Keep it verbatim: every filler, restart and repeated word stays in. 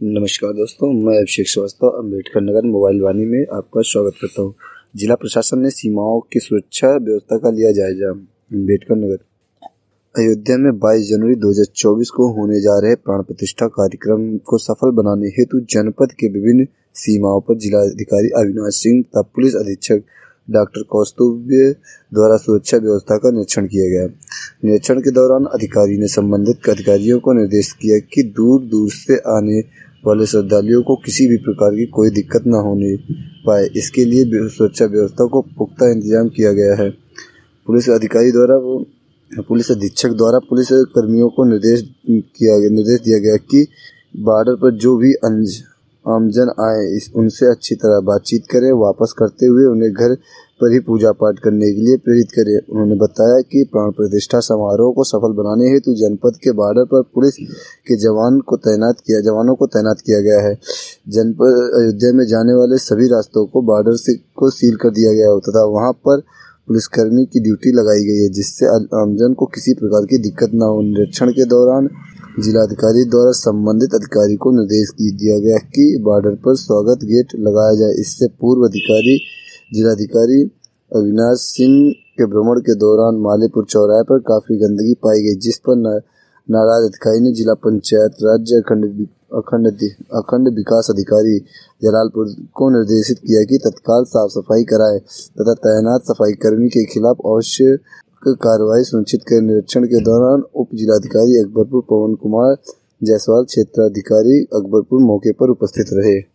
नमस्कार दोस्तों, मैं अभिषेक श्रीवास्तव अम्बेडकर नगर मोबाइल वानी में आपका स्वागत करता हूं। जिला प्रशासन ने सीमाओं की सुरक्षा व्यवस्था का लिया जायजा। अम्बेडकर नगर अयोध्या में बाईस जनवरी दो हज़ार चौबीस को होने जा रहे प्राण प्रतिष्ठा कार्यक्रम को सफल बनाने हेतु जनपद के विभिन्न सीमाओं पर जिलाधिकारी अविनाश सिंह तथा पुलिस अधीक्षक डॉक्टर कौस्तुभ द्वारा सुरक्षा व्यवस्था का निरीक्षण किया गया। निरीक्षण के दौरान अधिकारी ने संबंधित अधिकारियों को निर्देश किया कि दूर दूर से आने वाले श्रद्धालुओं को किसी भी प्रकार की कोई दिक्कत न होने पाए, इसके लिए सुरक्षा व्यवस्था को पुख्ता इंतजाम किया गया है। पुलिस अधिकारी द्वारा पुलिस अधीक्षक द्वारा पुलिस कर्मियों को निर्देश किया निर्देश दिया गया कि बॉर्डर पर जो भी आमजन आए उनसे अच्छी तरह बातचीत करें। वापस करते हुए उन्हें घर पर ही पूजा पाठ करने के लिए प्रेरित करें। उन्होंने बताया कि प्राण प्रतिष्ठा समारोह को सफल बनाने हेतु जनपद के बॉर्डर पर पुलिस के जवान को तैनात किया जवानों को तैनात किया गया है। जनपद अयोध्या में जाने वाले सभी रास्तों को बॉर्डर से को सील कर दिया गया है तथा वहां पर पुलिसकर्मी की ड्यूटी लगाई गई है, जिससे आमजन को किसी प्रकार की दिक्कत न हो। निरीक्षण के दौरान जिलाधिकारी द्वारा संबंधित अधिकारी को निर्देश दिया गया कि बॉर्डर पर स्वागत गेट लगाया जाए। इससे पूर्व अधिकारी जिलाधिकारी अविनाश सिंह के भ्रमण के दौरान मालेपुर चौराहे पर काफी गंदगी पाई गई, जिस पर नाराज अधिकारी ने जिला पंचायत राज्य अखंड अखंड अखंड विकास अधिकारी जलालपुर को निर्देशित किया कि तत्काल साफ सफाई कराए तथा तैनात सफाई कर्मी के खिलाफ आवश्यक कार्रवाई सुनिश्चित करें। निरीक्षण के दौरान उप जिलाधिकारी अकबरपुर पवन कुमार जायसवाल, क्षेत्राधिकारी अकबरपुर मौके पर उपस्थित रहे।